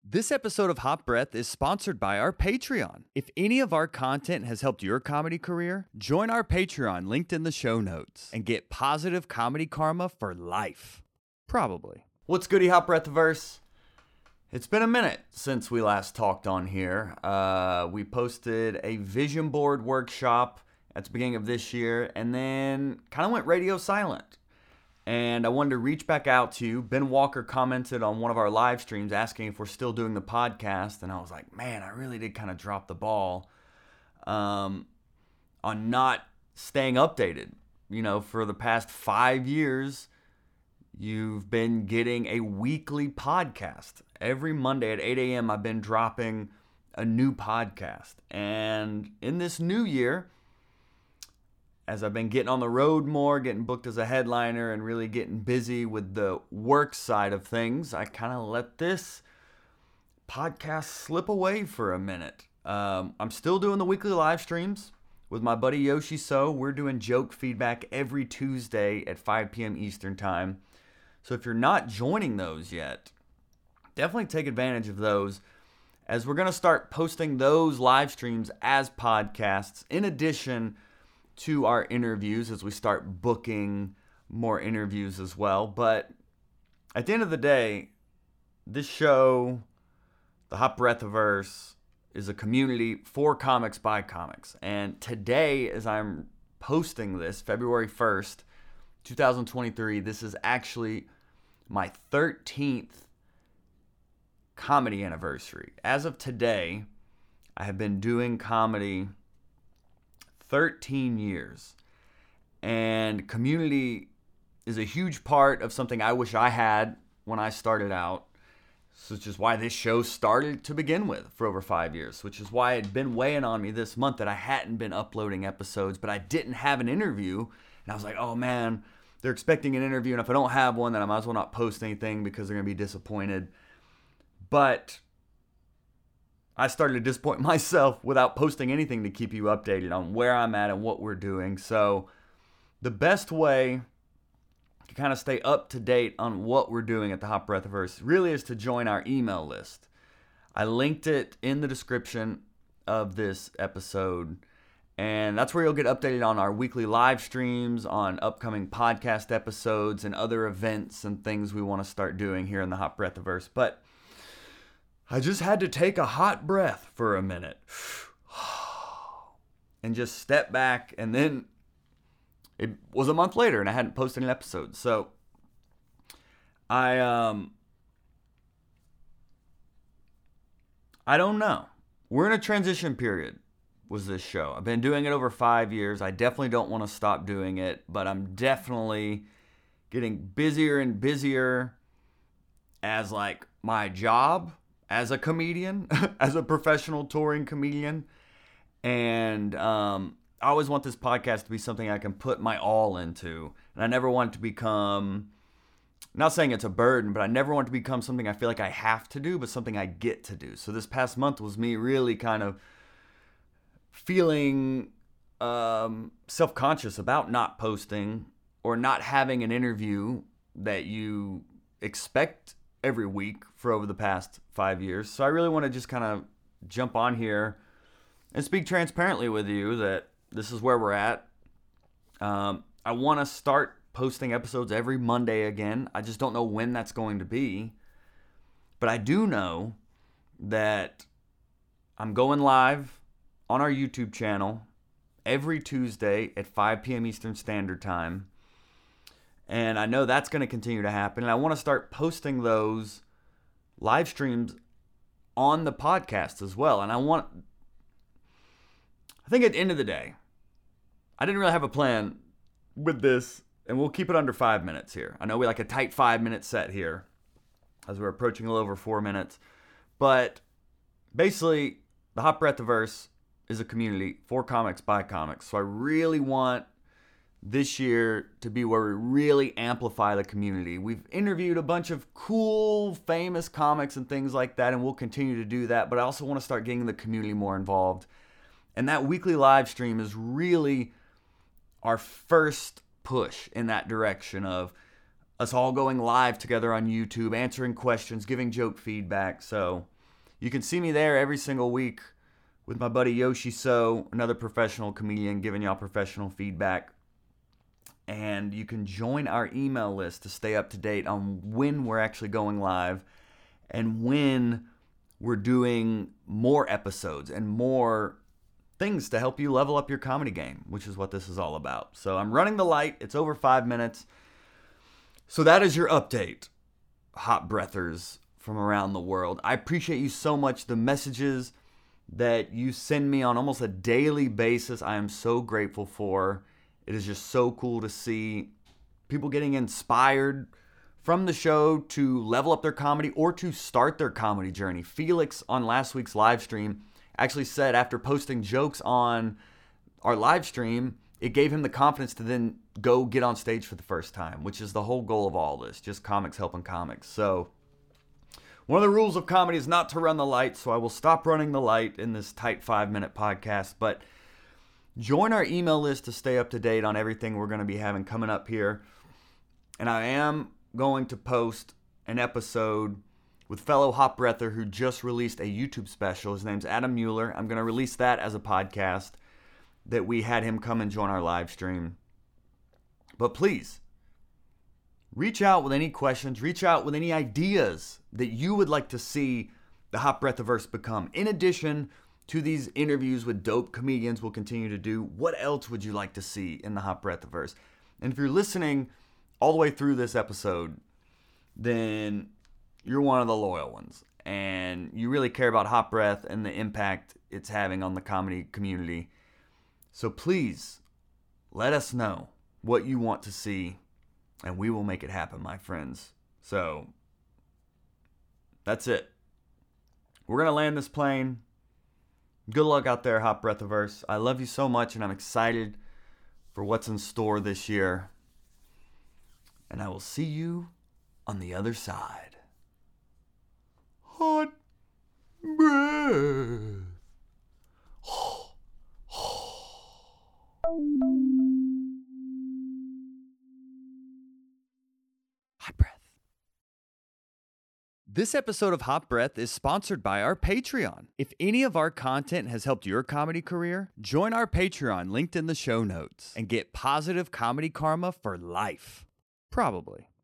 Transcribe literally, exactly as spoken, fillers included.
This episode of Hot Breath is sponsored by our Patreon. If any of our content has helped your comedy career, join our Patreon linked in the show notes and get positive comedy karma for life. Probably. What's goody, Hot Breathverse? It's been a minute since we last talked on here. Uh, we posted a vision board workshop at the beginning of this year and then kind of went radio silent. And I wanted to reach back out to you. Ben Walker commented on one of our live streams asking if we're still doing the podcast. And I was like, man, I really did kind of drop the ball um, on not staying updated. You know, for the past five years, you've been getting a weekly podcast. Every Monday at eight a.m., I've been dropping a new podcast. And in this new year, as I've been getting on the road more, getting booked as a headliner, and really getting busy with the work side of things, I kind of let this podcast slip away for a minute. Um, I'm still doing the weekly live streams with my buddy Yoshi So. We're doing joke feedback every Tuesday at five p.m. Eastern Time. So if you're not joining those yet, definitely take advantage of those, as we're going to start posting those live streams as podcasts in addition to our interviews as we start booking more interviews as well. But at the end of the day, this show, the Hot Breathiverse, is a community for comics by comics. And today, as I'm posting this, February first, twenty twenty-three, this is actually my thirteenth comedy anniversary. As of today, I have been doing comedy thirteen years, and community is a huge part of something I wish I had when I started out, which is why this show started to begin with for over five years, which is why it had been weighing on me this month that I hadn't been uploading episodes, but I didn't have an interview, and I was like, oh man, they're expecting an interview, and if I don't have one, then I might as well not post anything because they're going to be disappointed. But I started to disappoint myself without posting anything to keep you updated on where I'm at and what we're doing. So the best way to kind of stay up to date on what we're doing at the Hot Breathiverse really is to join our email list. I linked it in the description of this episode, and that's where you'll get updated on our weekly live streams, on upcoming podcast episodes, and other events and things we want to start doing here in the Hot Breathiverse. But I just had to take a hot breath for a minute and just step back, and then it was a month later and I hadn't posted an episode. So I um I don't know. We're in a transition period with this show. I've been doing it over five years. I definitely don't want to stop doing it, but I'm definitely getting busier and busier as like my job as a comedian, as a professional touring comedian. And um, I always want this podcast to be something I can put my all into. And I never want it to become, not saying it's a burden, but I never want it to become something I feel like I have to do, but something I get to do. So this past month was me really kind of feeling um, self-conscious about not posting or not having an interview that you expect every week for over the past five years. So I really want to just kind of jump on here and speak transparently with you that this is where we're at. Um, I want to start posting episodes every Monday again. I just don't know when that's going to be. But I do know that I'm going live on our YouTube channel every Tuesday at five p.m. Eastern Standard Time. And I know that's going to continue to happen. And I want to start posting those live streams on the podcast as well. And I want, I think at the end of the day, I didn't really have a plan with this. And we'll keep it under five minutes here. I know we like a tight five minute set here as we're approaching a little over four minutes. But basically, the Hot Breathiverse is a community for comics by comics. So I really want this year to be where we really amplify the community. We've interviewed a bunch of cool, famous comics and things like that, and we'll continue to do that, but I also want to start getting the community more involved. And that weekly live stream is really our first push in that direction of us all going live together on YouTube, answering questions, giving joke feedback. So You can see me there every single week with my buddy Yoshi So, another professional comedian, giving y'all professional feedback. And you can join our email list to stay up to date on when we're actually going live and when we're doing more episodes and more things to help you level up your comedy game, which is what this is all about. So I'm running the light. It's over five minutes. So that is your update, hot breathers from around the world. I appreciate you so much. The messages that you send me on almost a daily basis, I am so grateful for. It is just so cool to see people getting inspired from the show to level up their comedy or to start their comedy journey. Felix on last week's live stream actually said after posting jokes on our live stream, it gave him the confidence to then go get on stage for the first time, which is the whole goal of all this, just comics helping comics. So one of the rules of comedy is not to run the light, so I will stop running the light in this tight five-minute podcast. But join our email list to stay up to date on everything we're going to be having coming up here. And I am going to post an episode with fellow hot breather who just released a YouTube special. His name's Adam Mueller. I'm going to release that as a podcast that we had him come and join our live stream. But please, reach out with any questions. Reach out with any ideas that you would like to see the Hot Breathiverse become. In addition to these interviews with dope comedians we'll continue to do, what else would you like to see in the Hot Breathiverse? And if you're listening all the way through this episode, then you're one of the loyal ones. And you really care about Hot Breath and the impact it's having on the comedy community. So please, let us know what you want to see, and we will make it happen, my friends. So, that's it. We're going to land this plane. Good luck out there, Hot Breathiverse. I love you so much, and I'm excited for what's in store this year. And I will see you on the other side. Hot breath. Hot breath. This episode of Hot Breath is sponsored by our Patreon. If any of our content has helped your comedy career, join our Patreon linked in the show notes and get positive comedy karma for life. Probably.